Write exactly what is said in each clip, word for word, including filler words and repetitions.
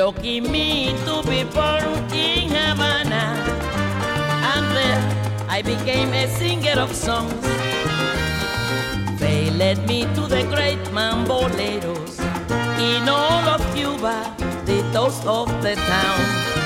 lucky me to be born in Havana. And there I became a singer of songs. They led me to the great mamboleros. In all of Cuba, the toast of the town.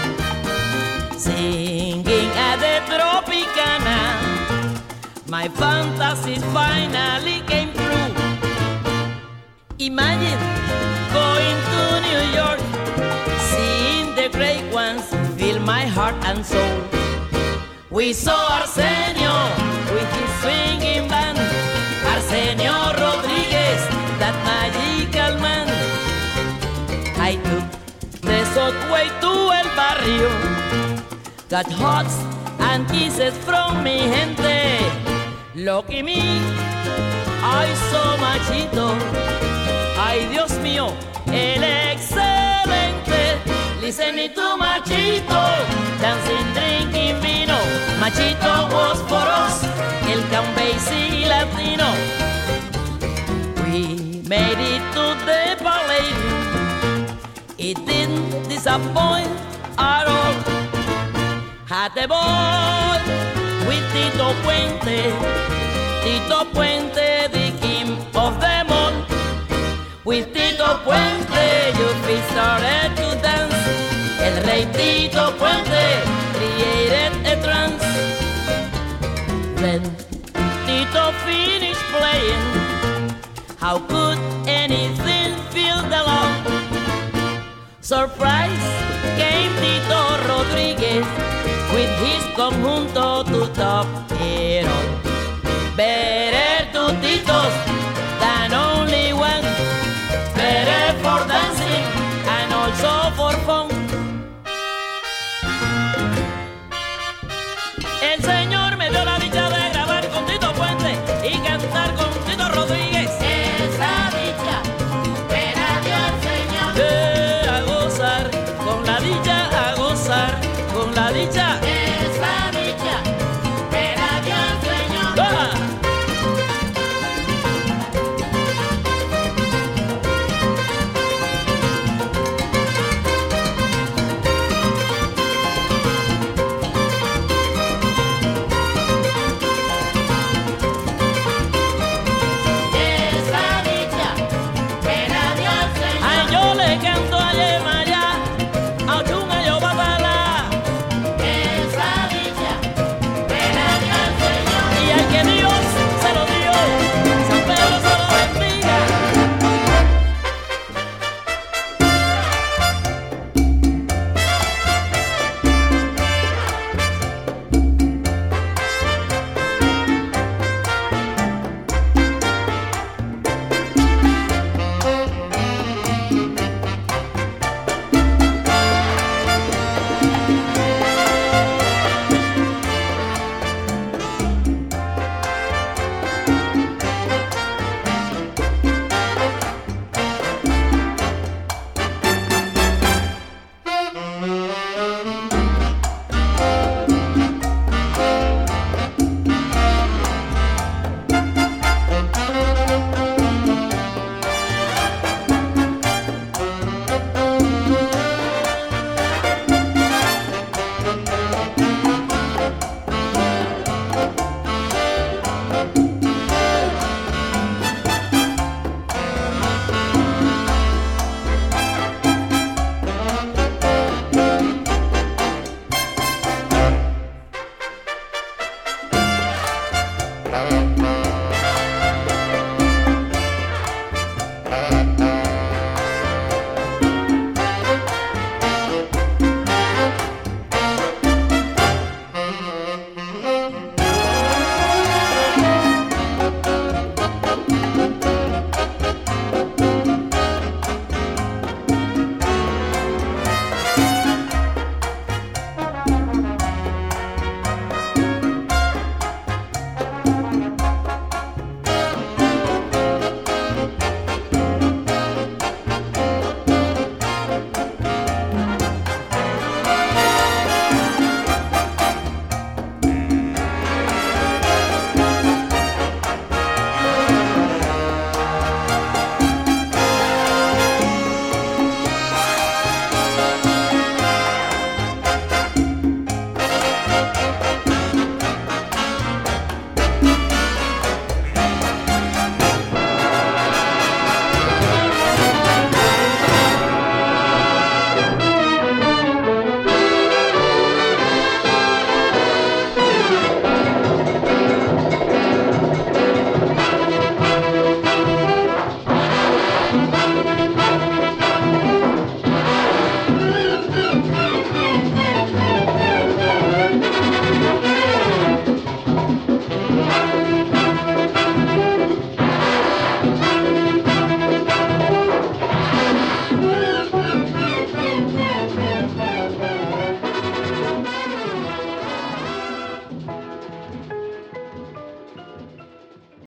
Singing at the Tropicana, my fantasies finally came true. Imagine going to New York, seeing the great ones fill my heart and soul. We saw Arsenio with his swinging band, Arsenio Rodriguez, that magical man. I took the subway to El Barrio, got hugs and kisses from mi gente. Lucky me, I saw Machito. Ay, Dios mío, el excelente. Listening to Machito, dancing, drinking vino. Machito was for us, el Basie Latino. We made it to the Palladium. It didn't disappoint at all. Had a ball with Tito Puente. Tito Puente, the king of them all. With Tito Puente, your feet started to dance. El rey Tito Puente created a trance. Then Tito finished playing. How could anything fill the love? Surprise came Tito Rodriguez with his conjunto to top it all. Better two Titos than only one. Better for dancing and also for fun. El Señor me dio la dicha de grabar con Tito Puente y cantar con Tito Rodríguez. Esa dicha me la dio el Señor. Eh, a gozar, con la dicha, a gozar, con la dicha.